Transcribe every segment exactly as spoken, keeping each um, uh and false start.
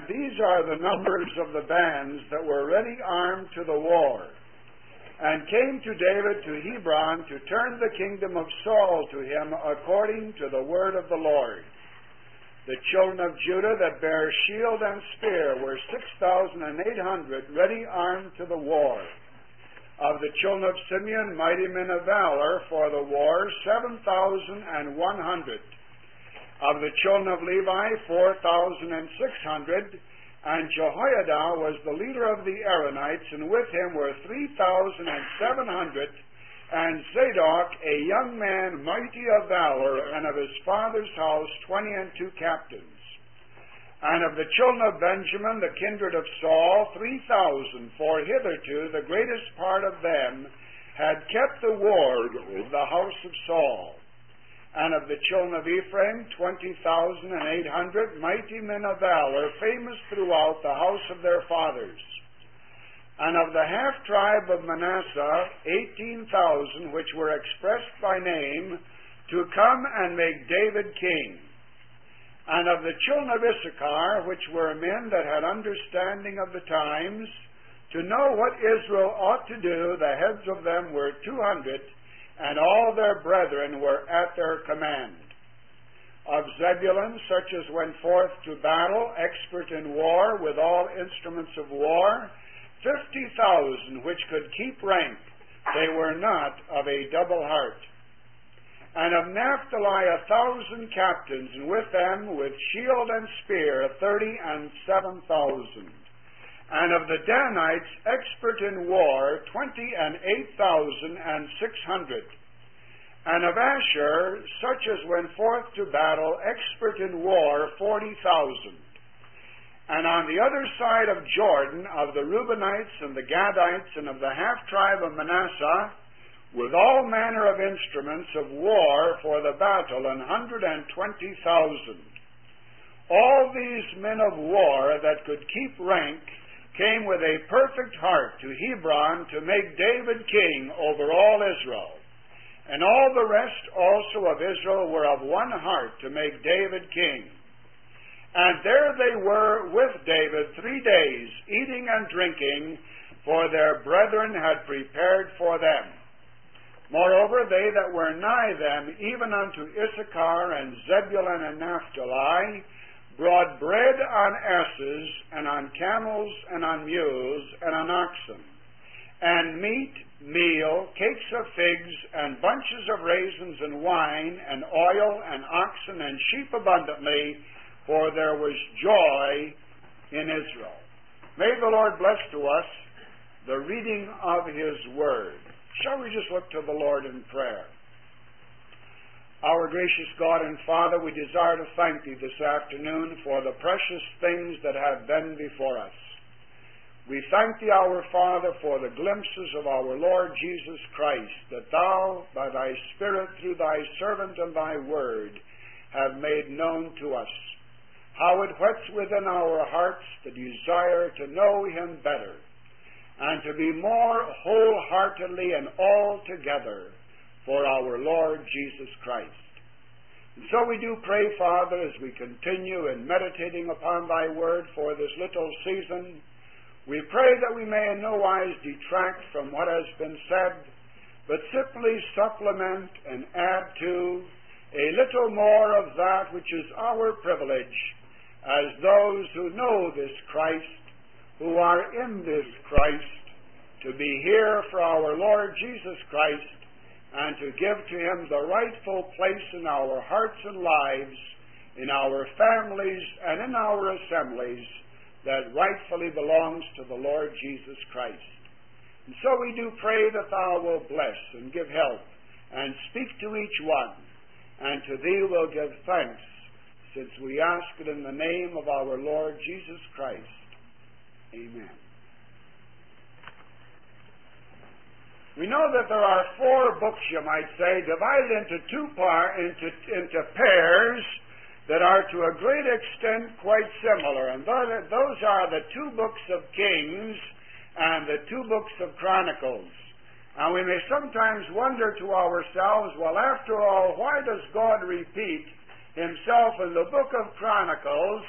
And these are the numbers of the bands that were ready armed to the war, and came to David to Hebron to turn the kingdom of Saul to him according to the word of the Lord. The children of Judah that bare shield and spear were six thousand eight hundred ready armed to the war. Of the children of Simeon, mighty men of valor for the war, seven thousand one hundred. Of the children of Levi, four thousand six hundred. And Jehoiada was the leader of the Aaronites, and with him were three thousand seven hundred. And Zadok, a young man mighty of valor, and of his father's house twenty and two captains. And of the children of Benjamin, the kindred of Saul, three thousand, for hitherto the greatest part of them had kept the ward of the house of Saul. And of the children of Ephraim, twenty thousand eight hundred, mighty men of valor, famous throughout the house of their fathers. And of the half-tribe of Manasseh, eighteen thousand, which were expressed by name, to come and make David king. And of the children of Issachar, which were men that had understanding of the times, to know what Israel ought to do, the heads of them were two hundred, and all their brethren were at their command. Of Zebulun, such as went forth to battle, expert in war, with all instruments of war, fifty thousand, which could keep rank, they were not of a double heart. And of Naphtali a thousand captains, and with them, with shield and spear, thirty and seven thousand. And of the Danites, expert in war, twenty and eight thousand and six hundred. And of Asher, such as went forth to battle, expert in war, forty thousand. And on the other side of Jordan, of the Reubenites and the Gadites, and of the half-tribe of Manasseh, with all manner of instruments of war for the battle, an hundred and twenty thousand. All these men of war that could keep rank came with a perfect heart to Hebron to make David king over all Israel. And all the rest also of Israel were of one heart to make David king. And there they were with David three days, eating and drinking, for their brethren had prepared for them. Moreover, they that were nigh them, even unto Issachar and Zebulun and Naphtali, brought bread on asses, and on camels, and on mules, and on oxen, and meat, meal, cakes of figs, and bunches of raisins, and wine, and oil, and oxen, and sheep abundantly, for there was joy in Israel. May the Lord bless to us the reading of His Word. Shall we just look to the Lord in prayer? Our gracious God and Father, we desire to thank Thee this afternoon for the precious things that have been before us. We thank Thee, our Father, for the glimpses of our Lord Jesus Christ, that Thou, by Thy Spirit, through Thy servant and Thy Word, have made known to us. How it whets within our hearts the desire to know Him better, and to be more wholeheartedly and altogether for our Lord Jesus Christ. And so we do pray, Father, as we continue in meditating upon Thy Word for this little season, we pray that we may in no wise detract from what has been said, but simply supplement and add to a little more of that which is our privilege as those who know this Christ, who are in this Christ, to be here for our Lord Jesus Christ, and to give to Him the rightful place in our hearts and lives, in our families and in our assemblies, that rightfully belongs to the Lord Jesus Christ. And so we do pray that Thou wilt bless and give help, and speak to each one, and to Thee will give thanks, since we ask it in the name of our Lord Jesus Christ. Amen. We know that there are four books, you might say, divided into two par into into pairs that are to a great extent quite similar. And those are the two books of Kings and the two books of Chronicles. And we may sometimes wonder to ourselves, well, after all, why does God repeat Himself in the book of Chronicles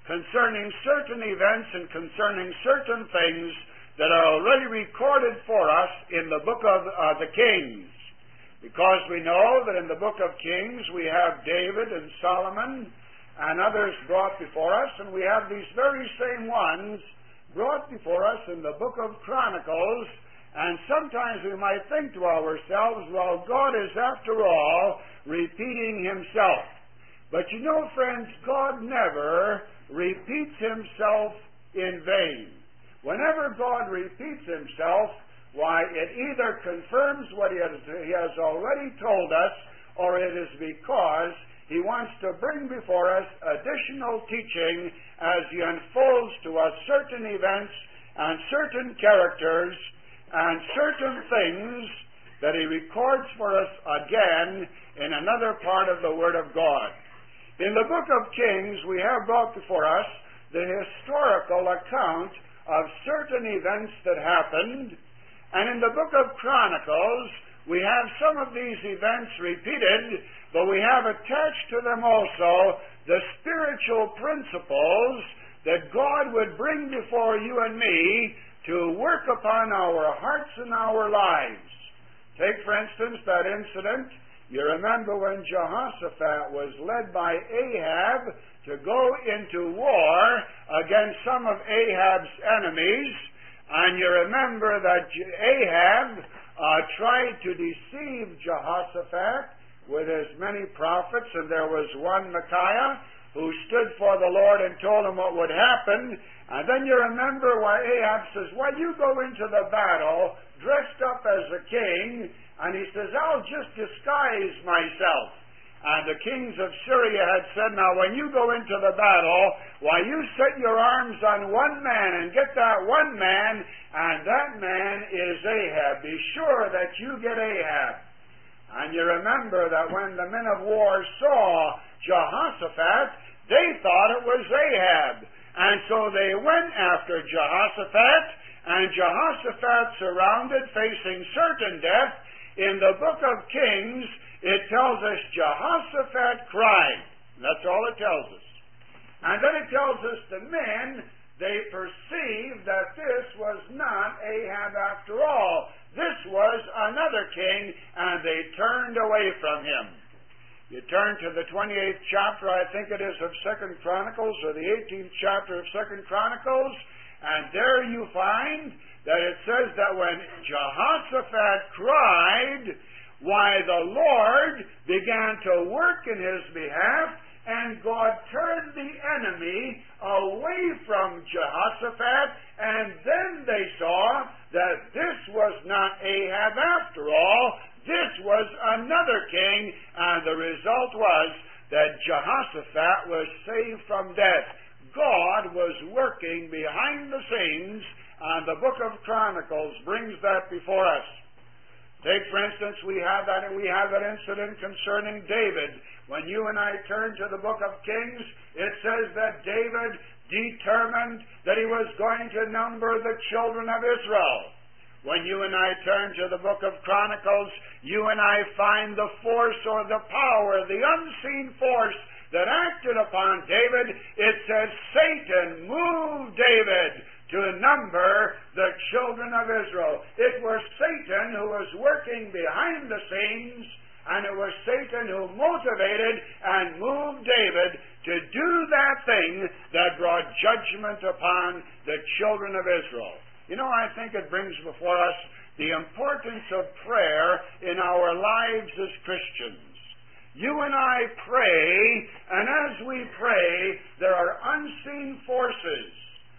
concerning certain events and concerning certain things that are already recorded for us in the book of uh, the Kings. Because we know that in the book of Kings we have David and Solomon and others brought before us, and we have these very same ones brought before us in the book of Chronicles. And sometimes we might think to ourselves, well, God is after all repeating himself. But you know, friends, God never repeats himself in vain. Whenever God repeats himself, why, it either confirms what he has, he has already told us, or it is because he wants to bring before us additional teaching as he unfolds to us certain events and certain characters and certain things that he records for us again in another part of the Word of God. In the book of Kings, we have brought before us the historical account of certain events that happened, and in the book of Chronicles, we have some of these events repeated, but we have attached to them also the spiritual principles that God would bring before you and me to work upon our hearts and our lives. Take, for instance, that incident. You remember when Jehoshaphat was led by Ahab to go into war against some of Ahab's enemies, and you remember that Ahab uh, tried to deceive Jehoshaphat with his many prophets, and there was one, Micaiah, who stood for the Lord and told him what would happen. And then you remember why Ahab says, why, you go into the battle dressed up as a king, and he says, I'll just disguise myself. And the kings of Syria had said, now when you go into the battle, why, you set your arms on one man and get that one man, and that man is Ahab. Be sure that you get Ahab. And you remember that when the men of war saw Jehoshaphat, they thought it was Ahab. And so they went after Jehoshaphat, and Jehoshaphat surrounded, facing certain death. In the book of Kings, it tells us Jehoshaphat cried. That's all it tells us. And then it tells us the men, they perceived that this was not Ahab after all. This was another king, and they turned away from him. You turn to the twenty-eighth chapter, I think it is, of Second Chronicles, or the eighteenth chapter of Second Chronicles, and there you find that it says that when Jehoshaphat cried, why, the Lord began to work in his behalf, and God turned the enemy away from Jehoshaphat, and then they saw that this was not Ahab after all. This was another king, and the result was that Jehoshaphat was saved from death. God was working behind the scenes, and the book of Chronicles brings that before us. Take, for instance, we have that we have that incident concerning David. When you and I turn to the book of Kings, it says that David determined that he was going to number the children of Israel. When you and I turn to the book of Chronicles, you and I find the force or the power, the unseen force that acted upon David. It says Satan moved David to number the children of Israel. It was Satan who was working behind the scenes, and it was Satan who motivated and moved David to do that thing that brought judgment upon the children of Israel. You know, I think it brings before us the importance of prayer in our lives as Christians. You and I pray, and as we pray, there are unseen forces,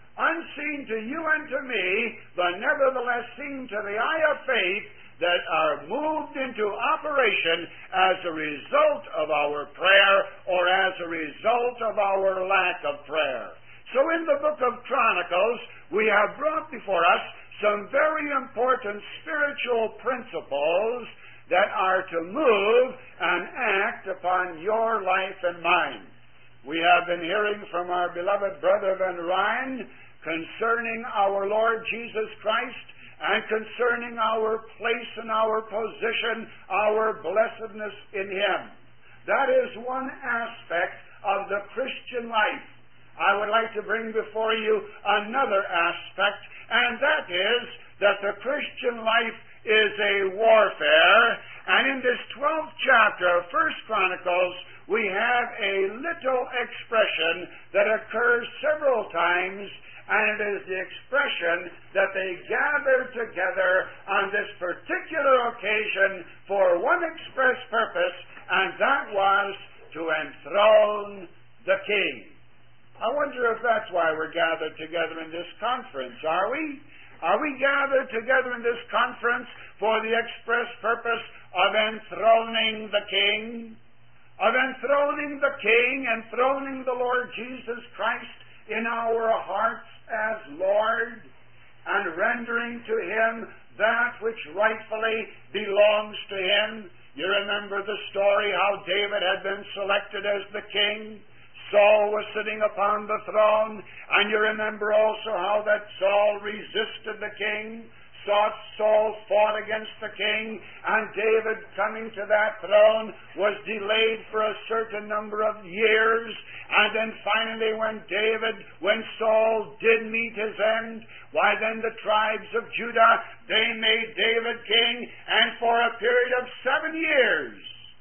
unseen to you and to me, but nevertheless seen to the eye of faith, that are moved into operation as a result of our prayer or as a result of our lack of prayer. So in the book of Chronicles, we have brought before us some very important spiritual principles that are to move and act upon your life and mine. We have been hearing from our beloved brother Van Ryn concerning our Lord Jesus Christ and concerning our place and our position, our blessedness in Him. That is one aspect of the Christian life. I would like like to bring before you another aspect, and that is that the Christian life is a warfare. And in this twelfth chapter of First Chronicles, we have a little expression that occurs several times, and it is the expression that they gathered together on this particular occasion for one express purpose, and that was to enthrone the king. I wonder if that's why we're gathered together in this conference, are we? Are we gathered together in this conference for the express purpose of enthroning the king? Of enthroning the king, enthroning the Lord Jesus Christ in our hearts as Lord, and rendering to Him that which rightfully belongs to Him. You remember the story how David had been selected as the king. Saul was sitting upon the throne, and you remember also how that Saul resisted the king. Saul fought against the king, and David, coming to that throne, was delayed for a certain number of years. And then finally, when David, when Saul did meet his end, why then the tribes of Judah, they made David king, and for a period of seven years,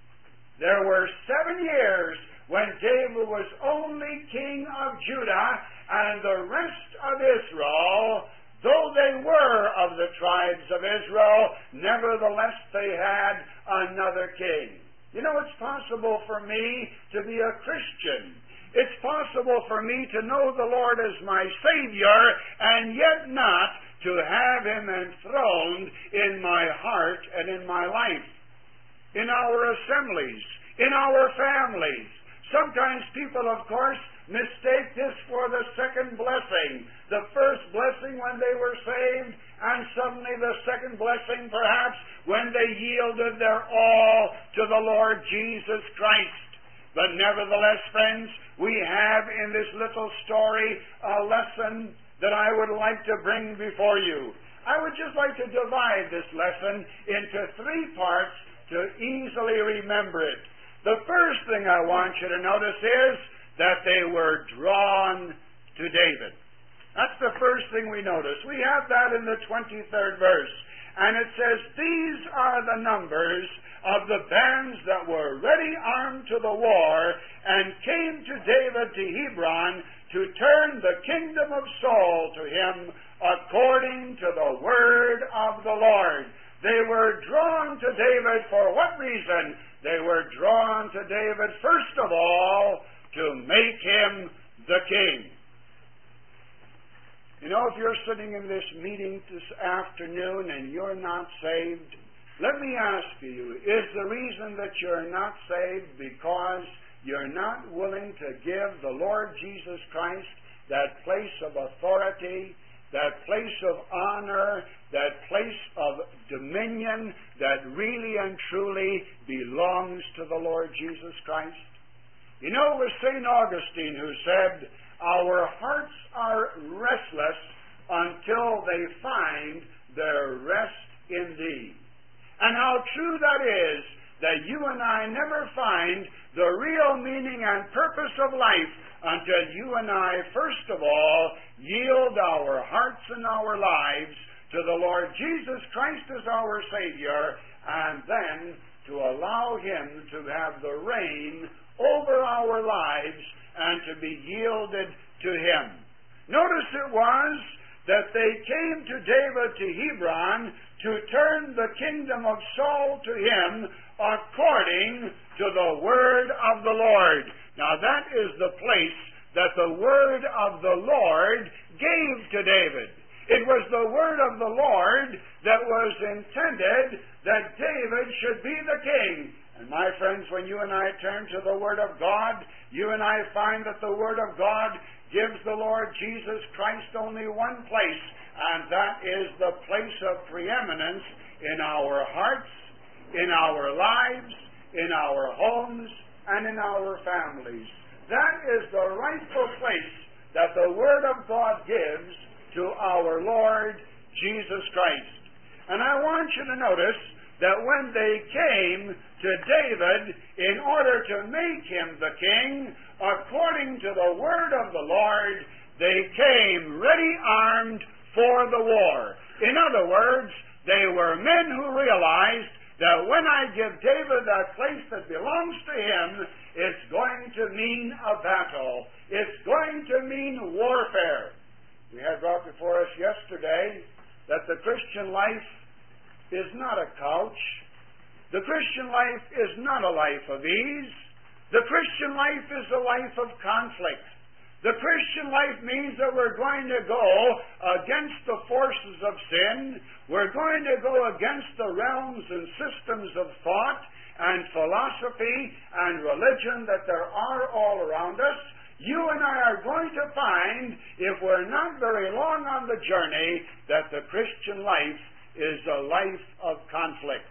there were seven years when David was only king of Judah, and the rest of Israel, though they were of the tribes of Israel, nevertheless they had another king. You know, it's possible for me to be a Christian. It's possible for me to know the Lord as my Savior, and yet not to have Him enthroned in my heart and in my life, in our assemblies, in our families. Sometimes people, of course, mistake this for the second blessing. The first blessing when they were saved, and suddenly the second blessing perhaps when they yielded their all to the Lord Jesus Christ. But nevertheless, friends, we have in this little story a lesson that I would like to bring before you. I would just like to divide this lesson into three parts to easily remember it. The first thing I want you to notice is that they were drawn to David. That's the first thing we notice. We have that in the twenty-third verse. And it says, "These are the numbers of the bands that were ready armed to the war, and came to David to Hebron to turn the kingdom of Saul to him according to the word of the Lord." They were drawn to David for what reason? They were drawn to David, first of all, to make him the king. You know, if you're sitting in this meeting this afternoon and you're not saved, let me ask you, is the reason that you're not saved because you're not willing to give the Lord Jesus Christ that place of authority, that place of honor, that place of dominion that really and truly belongs to the Lord Jesus Christ? You know, it was Saint Augustine who said, "Our hearts are restless until they find their rest in Thee." And how true that is, that you and I never find the real meaning and purpose of life until you and I, first of all, yield our hearts and our lives to the Lord Jesus Christ as our Savior, and then to allow Him to have the reign over our lives and to be yielded to Him. Notice it was that they came to David to Hebron to turn the kingdom of Saul to him according to the word of the Lord. Now that is the place that the word of the Lord gave to David. It was the word of the Lord that was intended that David should be the king. And my friends, when you and I turn to the Word of God, you and I find that the Word of God gives the Lord Jesus Christ only one place, and that is the place of preeminence in our hearts, in our lives, in our homes, and in our families. That is the rightful place that the Word of God gives to our Lord Jesus Christ. And I want you to notice that when they came to David in order to make him the king, according to the word of the Lord, they came ready armed for the war. In other words, they were men who realized that when I give David a place that belongs to him, it's going to mean a battle. It's going to mean warfare. We had brought before us yesterday that the Christian life is not a couch. The Christian life is not a life of ease. The Christian life is a life of conflict. The Christian life means that we're going to go against the forces of sin. We're going to go against the realms and systems of thought and philosophy and religion that there are all around us. You and I are going to find, if we're not very long on the journey, that the Christian life is a life of conflict.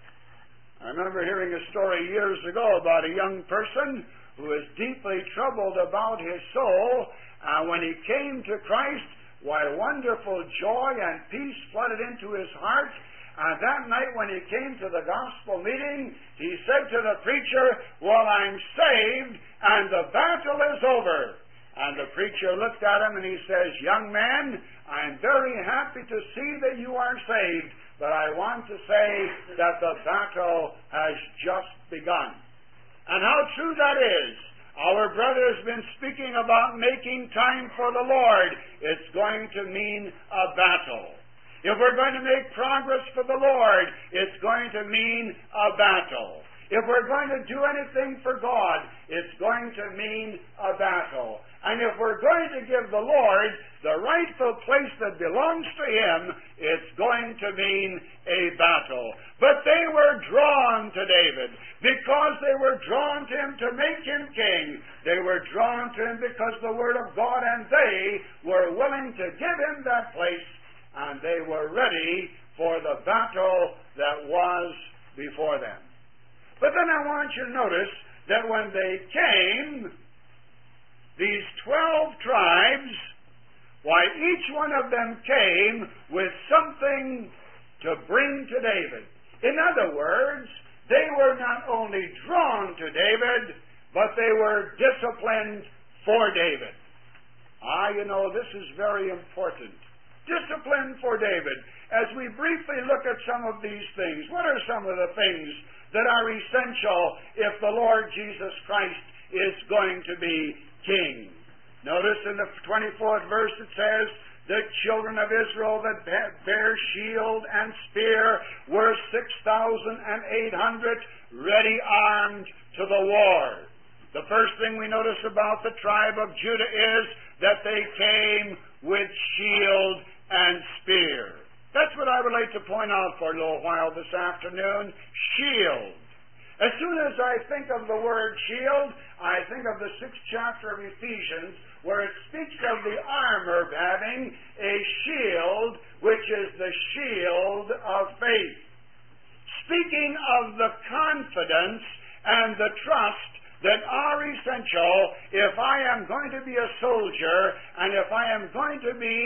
I remember hearing a story years ago about a young person who was deeply troubled about his soul. Uh, when he came to Christ, why wonderful joy and peace flooded into his heart. And that night when he came to the gospel meeting, he said to the preacher, "Well, I'm saved and the battle is over." And the preacher looked at him and he says, "Young man, I'm very happy to see that you are saved, but I want to say that the battle has just begun." And how true that is. Our brother has been speaking about making time for the Lord. It's going to mean a battle. If we're going to make progress for the Lord, it's going to mean a battle. If we're going to do anything for God, it's going to mean a battle. And if we're going to give the Lord the rightful place that belongs to Him, it's going to mean a battle. But they were drawn to David because they were drawn to him to make him king. They were drawn to him because the Word of God, and they were willing to give him that place, and they were ready for the battle that was before them. But then I want you to notice that when they came, these twelve tribes, why, each one of them came with something to bring to David. In other words, they were not only drawn to David, but they were disciplined for David. Ah, you know, this is very important. Discipline for David. As we briefly look at some of these things, what are some of the things that are essential if the Lord Jesus Christ is going to be king? Notice in the twenty-fourth verse it says, "The children of Israel that bear shield and spear were six thousand eight hundred, ready armed to the war." The first thing we notice about the tribe of Judah is that they came with shield and spear. That's what I would like to point out for a little while this afternoon. Shield. As soon as I think of the word shield, I think of the sixth chapter of Ephesians, where it speaks of the armor having a shield, which is the shield of faith. Speaking of the confidence and the trust that are essential if I am going to be a soldier and if I am going to be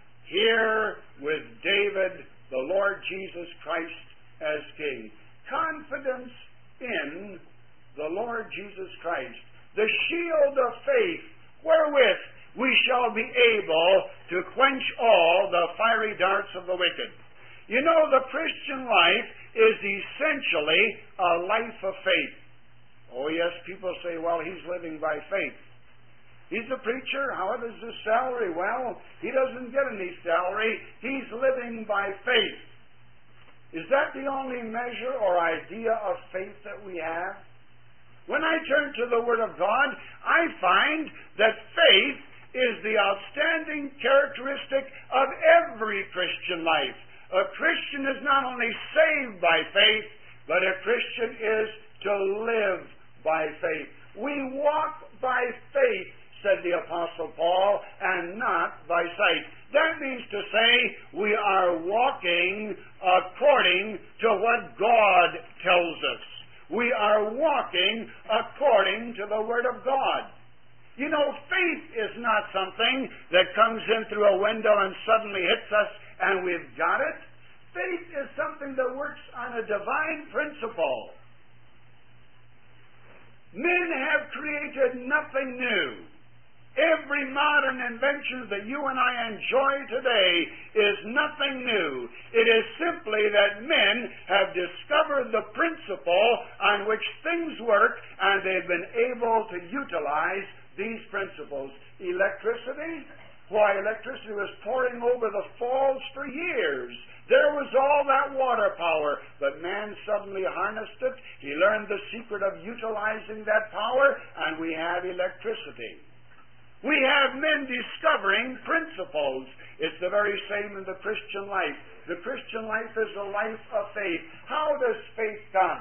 here with David, the Lord Jesus Christ, as King. Confidence in the Lord Jesus Christ. The shield of faith wherewith we shall be able to quench all the fiery darts of the wicked. You know, the Christian life is essentially a life of faith. Oh yes, people say, well, he's living by faith. He's a preacher. How is his salary? Well, he doesn't get any salary. He's living by faith. Is that the only measure or idea of faith that we have? When I turn to the Word of God, I find that faith is the outstanding characteristic of every Christian life. A Christian is not only saved by faith, but a Christian is to live by faith. We walk by faith, said the Apostle Paul, and not by sight. That means to say we are walking according to what God tells us. We are walking according to the Word of God. You know, faith is not something that comes in through a window and suddenly hits us and we've got it. Faith is something that works on a divine principle. Men have created nothing new. Every modern invention that you and I enjoy today is nothing new. It is simply that men have discovered the principle on which things work, and they've been able to utilize these principles. Electricity? Why, electricity was pouring over the falls for years. There was all that water power, but man suddenly harnessed it. He learned the secret of utilizing that power, and we have electricity. We have men discovering principles. It's the very same in the Christian life. The Christian life is a life of faith. How does faith come?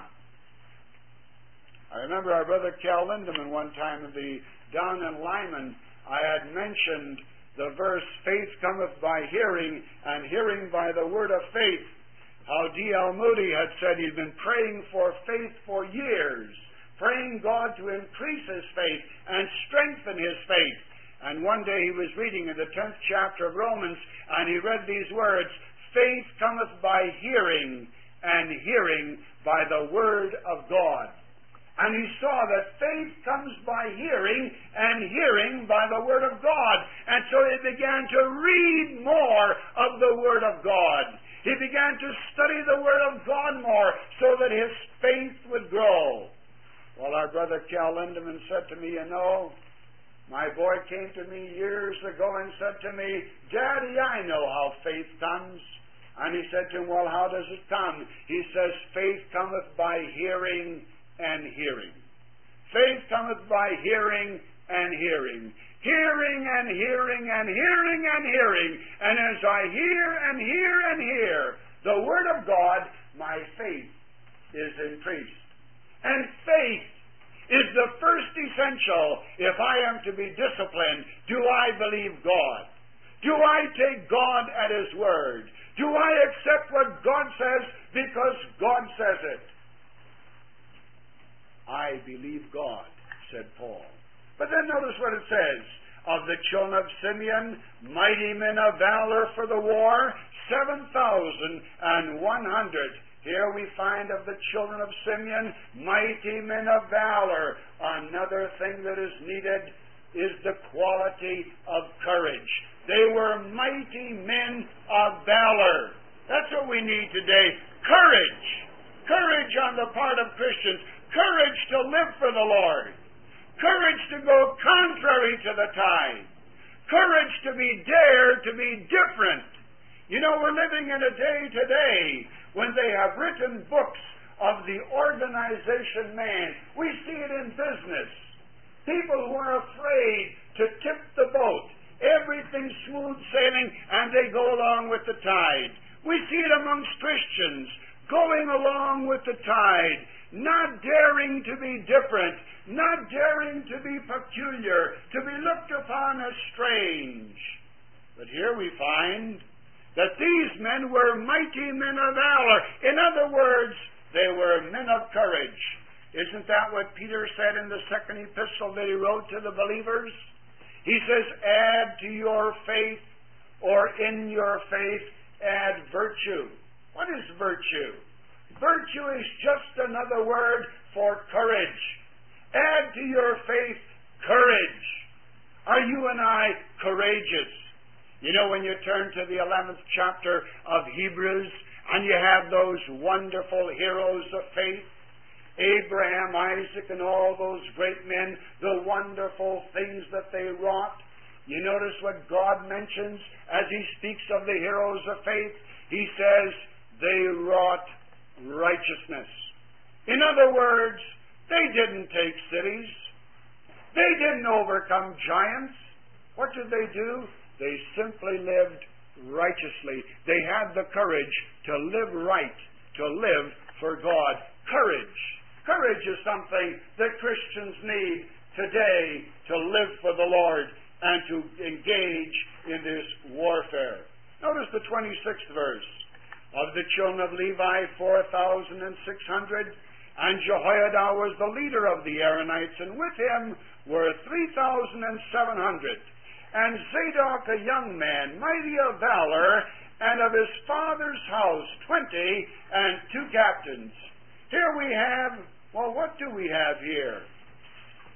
I remember our brother Cal Lindemann one time in the down in Lyman, I had mentioned the verse, faith cometh by hearing, and hearing by the word of faith. How D L Moody had said he'd been praying for faith for years, praying God to increase his faith and strengthen his faith. And one day he was reading in the tenth chapter of Romans, and he read these words, faith cometh by hearing, and hearing by the word of God. And he saw that faith comes by hearing, and hearing by the word of God. And so he began to read more of the word of God. He began to study the word of God more, so that his faith would grow. Well, our brother Cal Lindemann said to me, you know, my boy came to me years ago and said to me, Daddy, I know how faith comes. And he said to him, well, how does it come? He says, faith cometh by hearing and hearing. Faith cometh by hearing and hearing. Hearing and hearing and hearing and hearing. And as I hear and hear and hear the word of God, my faith is increased. And faith is the first essential. If I am to be disciplined, do I believe God? Do I take God at His word? Do I accept what God says because God says it? I believe God, said Paul. But then notice what it says. Of the children of Simeon, mighty men of valor for the war, seven thousand and one hundred. Here we find of the children of Simeon, mighty men of valor. Another thing that is needed is the quality of courage. They were mighty men of valor. That's what we need today. Courage. Courage on the part of Christians. Courage to live for the Lord. Courage to go contrary to the tide. Courage to be dared to be different. You know, we're living in a day today when they have written books of the organization man. We see it in business. People who are afraid to tip the boat. Everything's smooth sailing and they go along with the tide. We see it amongst Christians, going along with the tide, not daring to be different, not daring to be peculiar, to be looked upon as strange. But here we find that these men were mighty men of valor. In other words, they were men of courage. Isn't that what Peter said in the second epistle that he wrote to the believers? He says, add to your faith, or in your faith, add virtue. What is virtue? Virtue is just another word for courage. Add to your faith courage. Are you and I courageous? You know, when you turn to the eleventh chapter of Hebrews, and you have those wonderful heroes of faith, Abraham, Isaac, and all those great men, the wonderful things that they wrought. You notice what God mentions as He speaks of the heroes of faith. He says, they wrought righteousness. In other words, they didn't take cities. They didn't overcome giants. What did they do? They simply lived righteously. They had the courage to live right, to live for God. Courage. Courage is something that Christians need today to live for the Lord and to engage in this warfare. Notice the twenty-sixth verse. Of the children of Levi, four thousand six hundred, and Jehoiada was the leader of the Aaronites, and with him were three thousand seven hundred. And Zadok, a young man, mighty of valor, and of his father's house, twenty, and two captains. Here we have, well, what do we have here?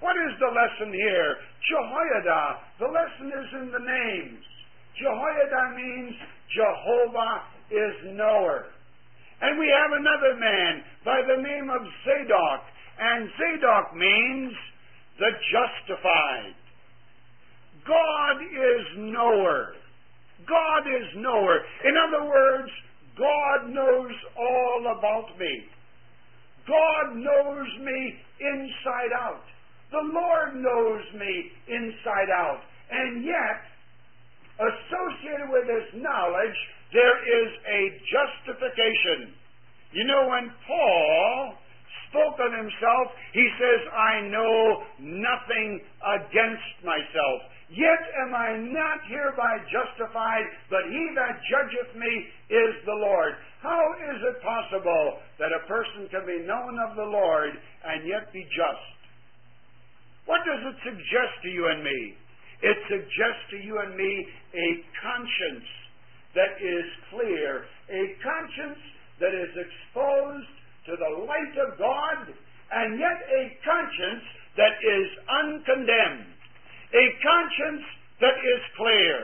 What is the lesson here? Jehoiada. The lesson is in the names. Jehoiada means Jehovah is knower. And we have another man by the name of Zadok. And Zadok means the justified. God is knower. God is knower. In other words, God knows all about me. God knows me inside out. The Lord knows me inside out. And yet, associated with this knowledge, there is a justification. You know, when Paul spoke of himself, he says, I know nothing against myself. Yet am I not hereby justified, but he that judgeth me is the Lord. How is it possible that a person can be known of the Lord and yet be just? What does it suggest to you and me? It suggests to you and me a conscience that is clear, a conscience that is exposed to the light of God, and yet a conscience that is uncondemned, a conscience that is clear.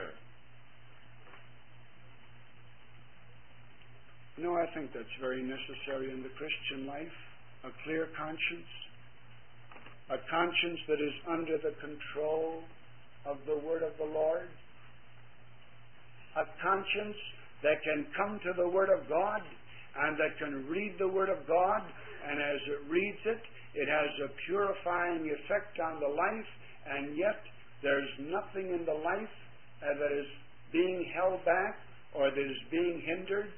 You know, I think that's very necessary in the Christian life, a clear conscience, a conscience that is under the control of the Word of the Lord, a conscience that can come to the Word of God and that can read the Word of God, and as it reads it, it has a purifying effect on the life, and yet there's nothing in the life uh, that is being held back or that is being hindered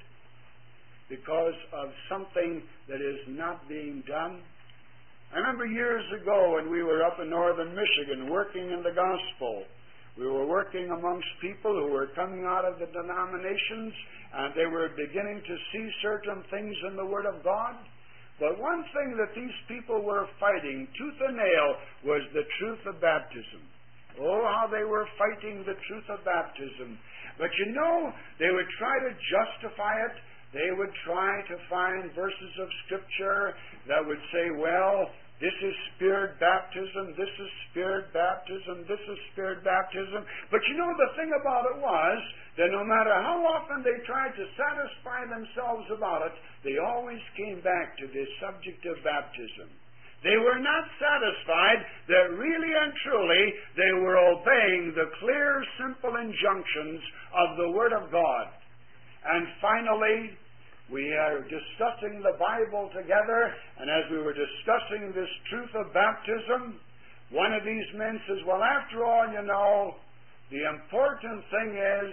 because of something that is not being done. I remember years ago when we were up in northern Michigan working in the gospel. We were working amongst people who were coming out of the denominations, and they were beginning to see certain things in the Word of God. But one thing that these people were fighting, tooth and nail, was the truth of baptism. Oh, how they were fighting the truth of baptism. But you know, they would try to justify it. They would try to find verses of Scripture that would say, well, this is Spirit baptism, this is Spirit baptism, this is Spirit baptism. But you know, the thing about it was that no matter how often they tried to satisfy themselves about it, they always came back to this subject of baptism. They were not satisfied that really and truly they were obeying the clear, simple injunctions of the Word of God. And finally, we are discussing the Bible together, and as we were discussing this truth of baptism, one of these men says, well, after all, you know, the important thing is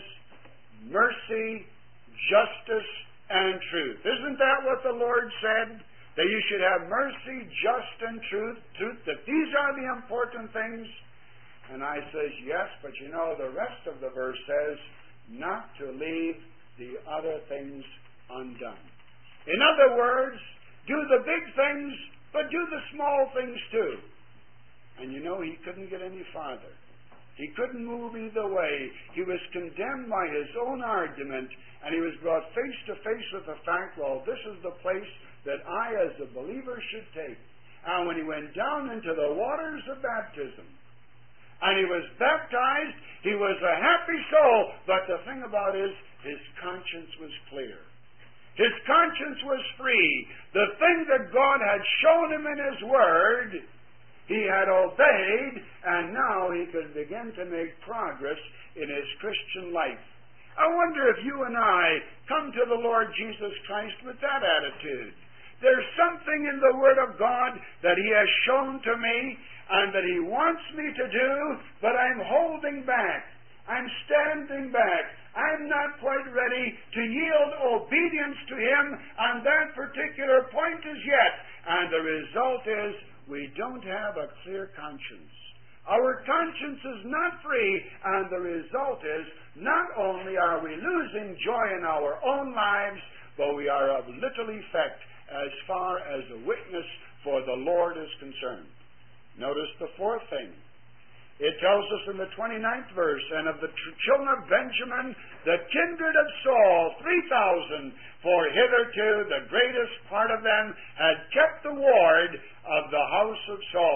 mercy, justice, and truth. Isn't that what the Lord said? That you should have mercy, just, and truth, truth, that these are the important things? And I says, yes, but you know, the rest of the verse says, not to leave the other things undone. In other words, do the big things, but do the small things too. And you know, he couldn't get any farther. He couldn't move either way. He was condemned by his own argument, and he was brought face to face with the fact, well, this is the place that I, as a believer, should take. And when he went down into the waters of baptism, and he was baptized, he was a happy soul, but the thing about it is, his conscience was clear. His conscience was free. The thing that God had shown him in His Word, he had obeyed, and now he could begin to make progress in his Christian life. I wonder if you and I come to the Lord Jesus Christ with that attitude. There's something in the Word of God that He has shown to me and that He wants me to do, but I'm holding back. I'm standing back. I'm not quite ready to yield obedience to Him on that particular point as yet. And the result is we don't have a clear conscience. Our conscience is not free, and the result is not only are we losing joy in our own lives, but we are of little effect as far as a witness for the Lord is concerned. Notice the fourth thing. It tells us in the twenty-ninth verse, and of the children of Benjamin, the kindred of Saul, three thousand, for hitherto the greatest part of them had kept the ward of the house of Saul.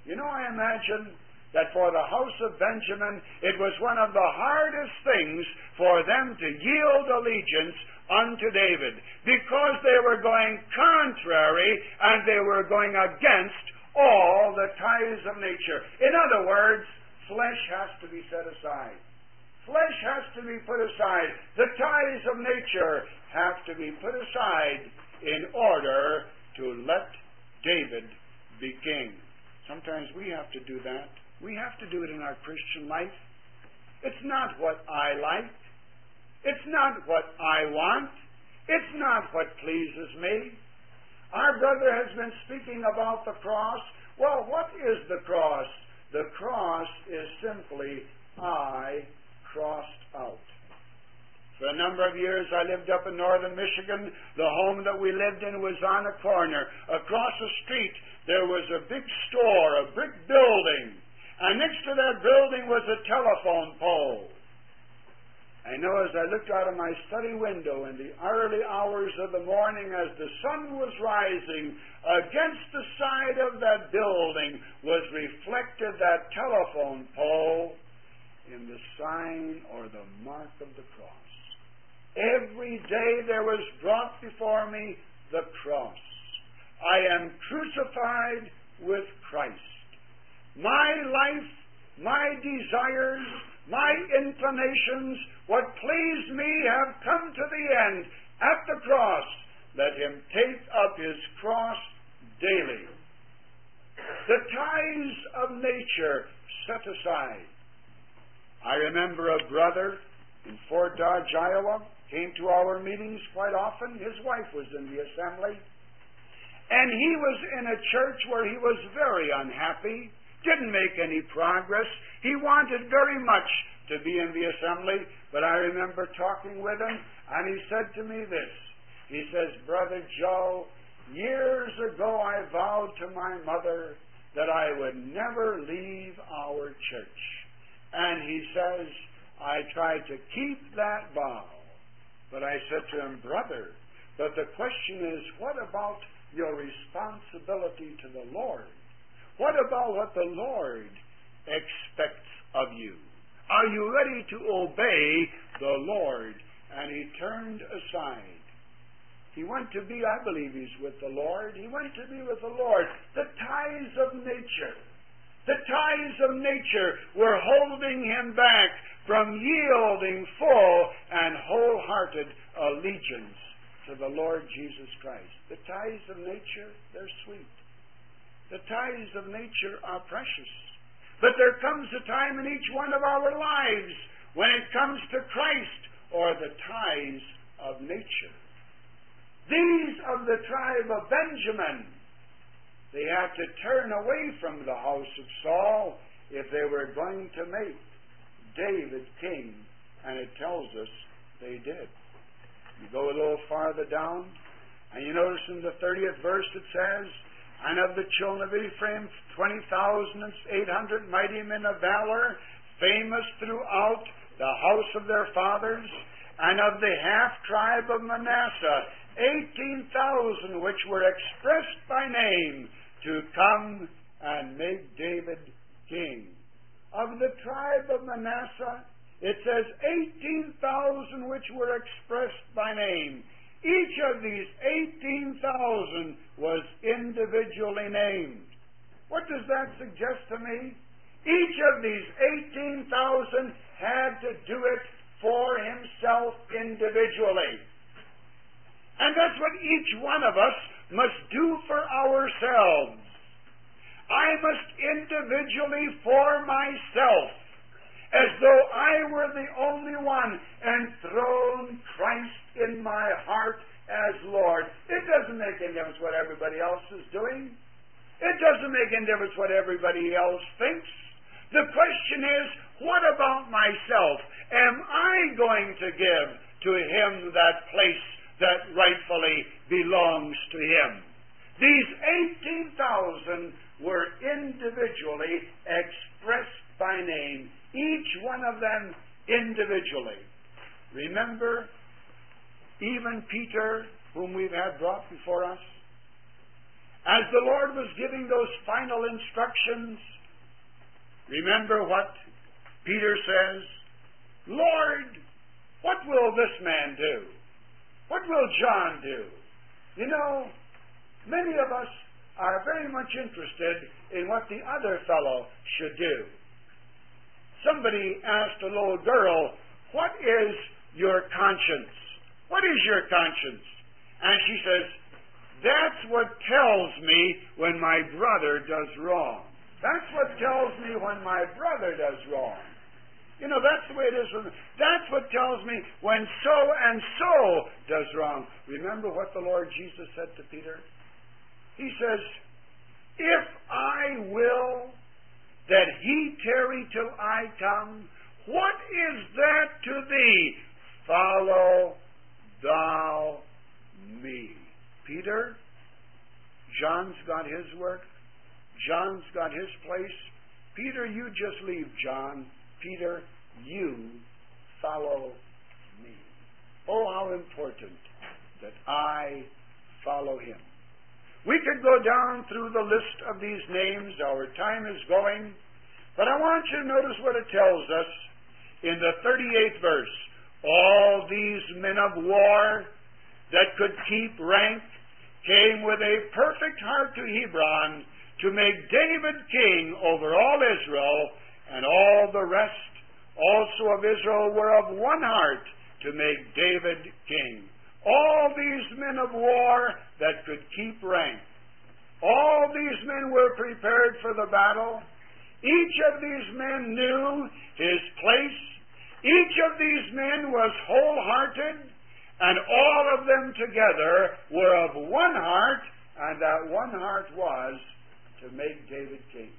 You know, I imagine that for the house of Benjamin, it was one of the hardest things for them to yield allegiance unto David, because they were going contrary and they were going against all the ties of nature. In other words, flesh has to be set aside. Flesh has to be put aside. The ties of nature have to be put aside in order to let David be king. Sometimes we have to do that. We have to do it in our Christian life. It's not what I like. It's not what I want. It's not what pleases me. Our brother has been speaking about the cross. Well, what is the cross? The cross is simply I crossed out. For a number of years I lived up in northern Michigan. The home that we lived in was on a corner. Across the street there was a big store, a brick building. And next to that building was a telephone pole. I know as I looked out of my study window in the early hours of the morning as the sun was rising, against the side of that building was reflected that telephone pole in the sign or the mark of the cross. Every day there was brought before me the cross. I am crucified with Christ. My life, my desires, my inclinations, what pleased me have come to the end at the cross. Let him take up his cross daily. The ties of nature set aside. I remember a brother in Fort Dodge, Iowa, came to our meetings quite often. His wife was in the assembly. And he was in a church where he was very unhappy, didn't make any progress. He wanted very much to be in the assembly, but I remember talking with him, and he said to me this. He says, Brother Joe, years ago I vowed to my mother that I would never leave our church. And he says, I tried to keep that vow. But I said to him, Brother, but the question is, what about your responsibility to the Lord? What about what the Lord expects of you? Are you ready to obey the Lord? And he turned aside. He went to be, I believe he's with the Lord. He went to be with the Lord. The ties of nature, the ties of nature were holding him back from yielding full and wholehearted allegiance to the Lord Jesus Christ. The ties of nature, they're sweet. The ties of nature are precious. But there comes a time in each one of our lives when it comes to Christ or the ties of nature. These of the tribe of Benjamin, they had to turn away from the house of Saul if they were going to make David king. And it tells us they did. You go a little farther down, and you notice in the thirtieth verse it says, And of the children of Ephraim, twenty thousand eight hundred mighty men of valor, famous throughout the house of their fathers. And of the half-tribe of Manasseh, eighteen thousand which were expressed by name to come and make David king. Of the tribe of Manasseh, it says eighteen thousand which were expressed by name. Each of these eighteen thousand was individually named. What does that suggest to me? Each of these eighteen thousand had to do it for himself individually. And that's what each one of us must do for ourselves. I must individually for myself, as though I were the only one, enthrone Christ in my heart as Lord. It doesn't make any difference what everybody else is doing. It doesn't make any difference what everybody else thinks. The question is, what about myself? Am I going to give to Him that place that rightfully belongs to Him? These eighteen thousand were individually expressed by name, each one of them individually. Remember, even Peter, whom we've had brought before us, As the Lord was giving those final instructions, remember what Peter says, Lord, what will this man do? What will John do? You know, many of us are very much interested in what the other fellow should do. Somebody asked a little girl, what is your conscience? What is your conscience? And she says, that's what tells me when my brother does wrong. That's what tells me when my brother does wrong. You know, that's the way it is with me. That's what tells me when so and so does wrong. Remember what the Lord Jesus said to Peter? He says, if I will that he tarry till I come, what is that to thee? Follow thou me. Peter, John's got his work. John's got his place. Peter, you just leave John. Peter, you follow me. Oh, how important that I follow him. We could go down through the list of these names. Our time is going. But I want you to notice what it tells us in the thirty-eighth verse. All these men of war that could keep rank came with a perfect heart to Hebron to make David king over all Israel, and all the rest also of Israel were of one heart to make David king. All these men of war that could keep rank. All these men were prepared for the battle. Each of these men knew his place. Each of these men was wholehearted, and all of them together were of one heart, and that one heart was to make David king.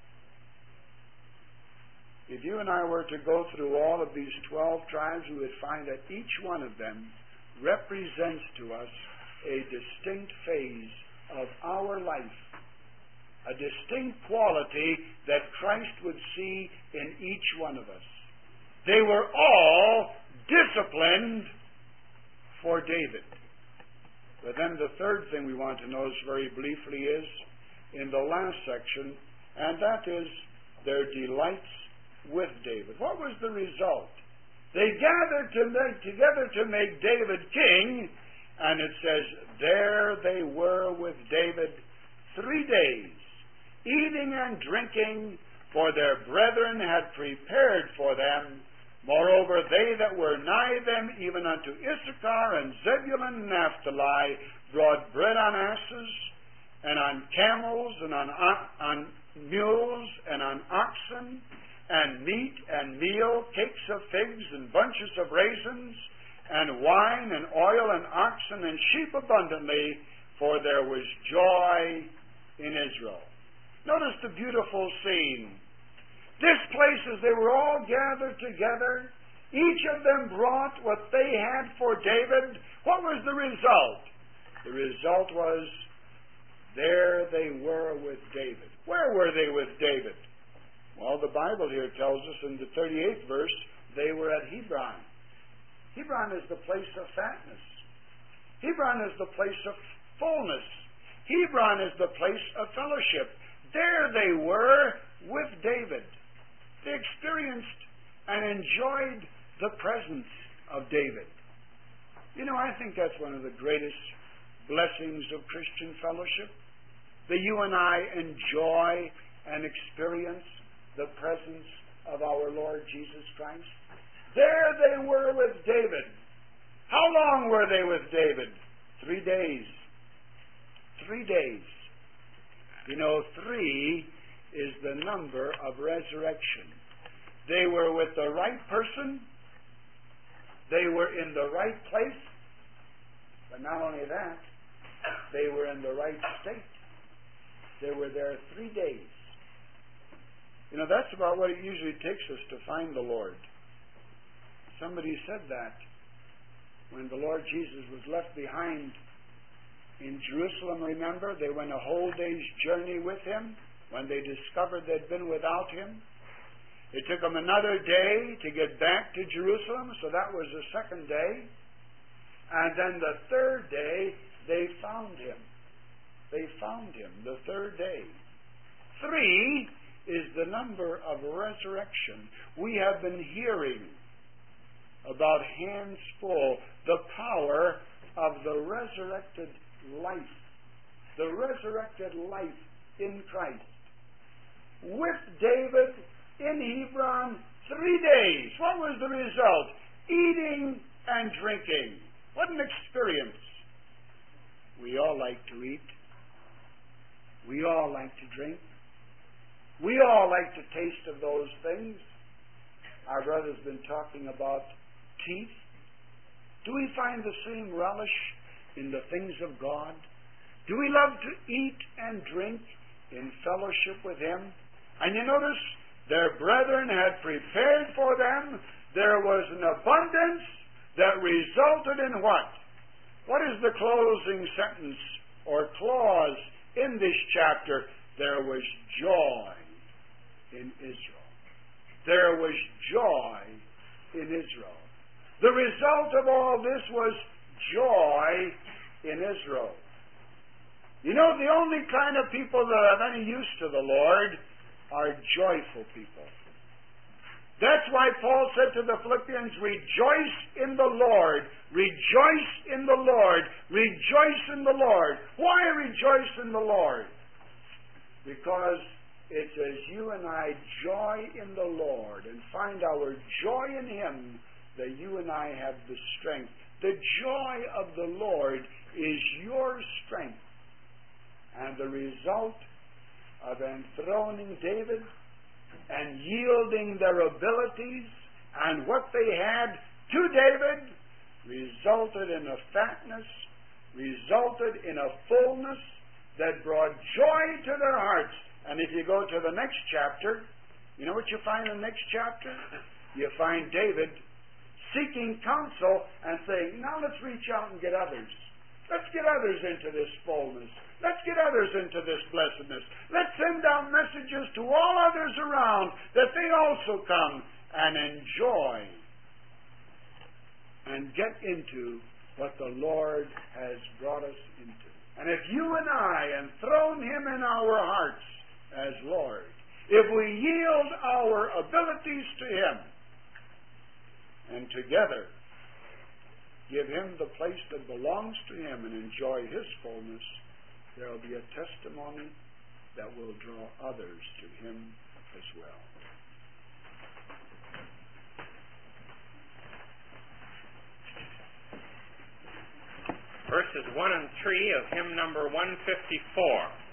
If you and I were to go through all of these twelve tribes, we would find that each one of them represents to us a distinct phase of our life, a distinct quality that Christ would see in each one of us. They were all disciplined for David. But then the third thing we want to notice very briefly is in the last section, and that is their delights with David. What was the result? They gathered to make, together to make David king, and it says, there they were with David three days, eating and drinking, for their brethren had prepared for them. Moreover, they that were nigh them, even unto Issachar and Zebulun and Naphtali, brought bread on asses, and on camels, and on, on mules, and on oxen, and meat and meal, cakes of figs and bunches of raisins, and wine and oil and oxen and sheep abundantly, for there was joy in Israel. Notice the beautiful scene. This place, as they were all gathered together, each of them brought what they had for David. What was the result? The result was, there they were with David. Where were they with David? Well, the Bible here tells us in the thirty-eighth verse, they were at Hebron. Hebron is the place of fatness. Hebron is the place of fullness. Hebron is the place of fellowship. There they were with David. They experienced and enjoyed the presence of David. You know, I think that's one of the greatest blessings of Christian fellowship, that you and I enjoy and experience the presence of our Lord Jesus Christ. There they were with David. How long were they with David? Three days. Three days. You know, three is the number of resurrection. They were with the right person. They were in the right place. But not only that, they were in the right state. They were there three days. You know, that's about what it usually takes us to find the Lord. Somebody said that when the Lord Jesus was left behind in Jerusalem, remember, they went a whole day's journey with him when they discovered they'd been without him. It took them another day to get back to Jerusalem, so that was the second day. And then the third day, they found him. they found him the third day. Three is the number of resurrection. We have been hearing about hands full, the power of the resurrected life. The resurrected life in Christ. With David in Hebron, three days. What was the result? Eating and drinking. What an experience. We all like to eat. We all like to drink. We all like to taste of those things. Our brother's been talking about teeth. Do we find the same relish in the things of God? Do we love to eat and drink in fellowship with Him? And you notice, their brethren had prepared for them. There was an abundance that resulted in what? What is the closing sentence or clause in this chapter? There was joy in Israel. There was joy in Israel. The result of all this was joy in Israel. You know, the only kind of people that have any use to the Lord are joyful people. That's why Paul said to the Philippians, rejoice in the Lord. Rejoice in the Lord. Rejoice in the Lord. Why rejoice in the Lord? Because it's as you and I joy in the Lord and find our joy in Him that you and I have the strength. The joy of the Lord is your strength. And the result of enthroning David and yielding their abilities and what they had to David resulted in a fatness, resulted in a fullness that brought joy to their hearts. And if you go to the next chapter, you know what you find in the next chapter? You find David seeking counsel and saying, now let's reach out and get others. Let's get others into this fullness. Let's get others into this blessedness. Let's send out messages to all others around that they also come and enjoy and get into what the Lord has brought us into. And if you and I enthrone Him in our hearts as Lord, if we yield our abilities to Him, and together give Him the place that belongs to Him and enjoy His fullness, there will be a testimony that will draw others to Him as well. Verses one and three of hymn number one fifty-four.